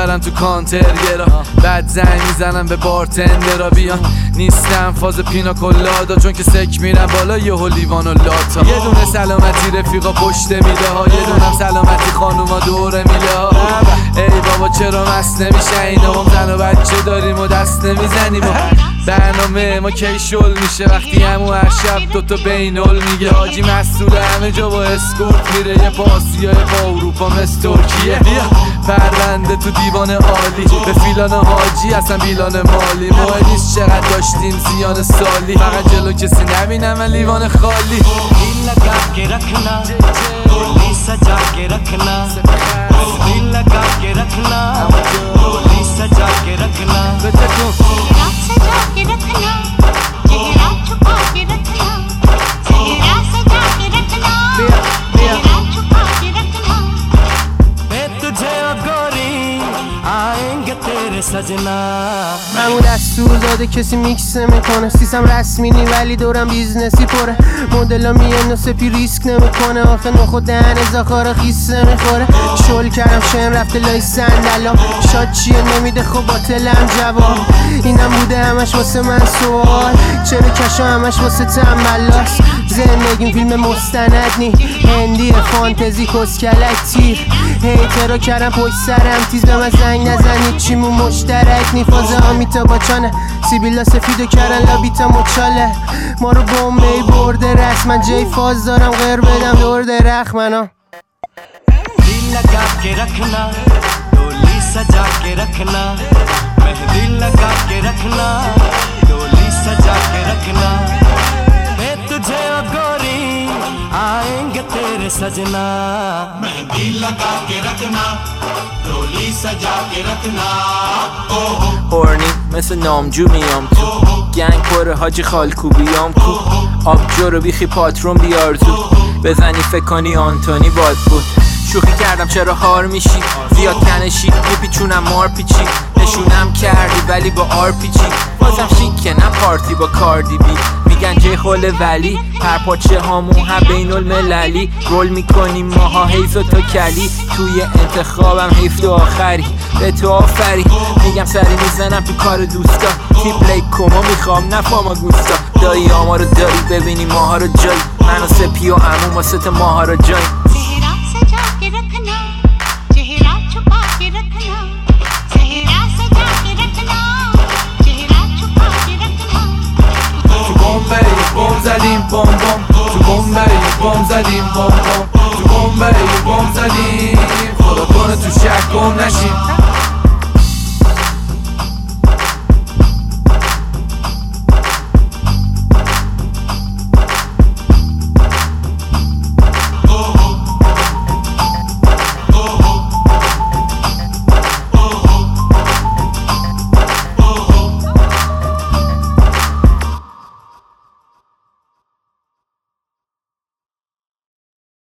میبرم تو کانترگرا، بعد زنگ میزنم به بارتندرا بیان. نیستم فاز پینا کلادا چون که سک میرم بالا یهو لیوان و لاتا. یه دونه سلامتی رفیقا پشت میله ها، یه دونم سلامتی خانوما دوره میله ها. ای بابا چرا مست نمیشه اینا، ما زن و بچه داریم و دست نمیزنیم. برنامه ما کی شل میشه وقتی همو هر شب دوتا بینول میگه. حاجی مسئول همه جا با اسکورت میره، یه پاسیای با اروپا مثل ترکیه. پرونده تو دیوان عالی به فیلان حاجی اصلا بیلان مالی. مهم نیست چقدر داشتیم زیان سالی، فقط جلو کسی نبینم من لیوان خالی. दिल लगा के रखना डोली सजा के रखना दिल लगा के रखना डोली सजा के रखना चेहरा सजा के रखना चेहरा छुपा के रखना चेहरा सजा के रखना चेहरा छुपा के रखना मैं तुझे ओ गोरी आएंगे तेरे सजना. همون دستور داده کسی میکس نمیکنه، سیستم رسمی نی ولی دورم بیزنسی پره. مدلا میان و سپی ریسک نمیکنه، آخه نخو دهن زاخارا خیس نمیخوره. شل کردم شم رفته لای صندلام، شاد چیه نمیده خب باطلم جواب. اینم بوده همش واسه من سوال، چرا کشا همش واسه تنبلاست. زندگیم فیلم مستند نی، هندی فانتزی کسکلک تیر. هیترا کردم پشت سرم تیز، به من زنگ نزن هیچیمون مشترک نی. فازه آمیتا باچانه سیبیلا سفیدو کردن لابیتا مچاله. ما رو بومبی برده رسم، من جای فاز دارم غیر بدم دور درخ منا. दिल लगा के रखना डोली सजा के रखना मेहंदी लगा के रखना डोली सजा के रखना मैं तुझे ओ गोरी आएंगे तेरे सजना. मेहंदी लगा के रखना डोली सजा के रखना. هورنی مثل نامجو میام تو گنگ پره حاجی خالکوبیام کو. آبجو رو بیخی پاترون بیار تو، بزنی فکر کنی آنتونی باد بود. شوخی کردم چرا هار میشی، زیاد کنشی میپیچونم مار پیچی. نشونم کردی ولی با آر پیچی، بازم شیکه نه پارتی با کاردی بی. میگن جای خوله ولی پرپاچه هامون هم بین المللی. رول میکنیم ماها حیف و تو کلی، توی انتخابم حیف تو آخری. به تو آفری میگم سری میزنم تو کار دوستا. تیپ لیک کما میخوام نفاما گوستا. دایی آما رو داری ببینی ماها رو جایی، من و سپی و عموم و ست ماها رو جایی. चेहरा सजा के रखना चेहरा छुपा के रखना चेहरा सजा के रखना चेहरा छुपा के रखना. تو بمبئی بم زدیم بم بم، تو بمبئی بم زدیم بم بم، تو بمبئی بم زدیم. خدا کنه تو شک گم نشیم.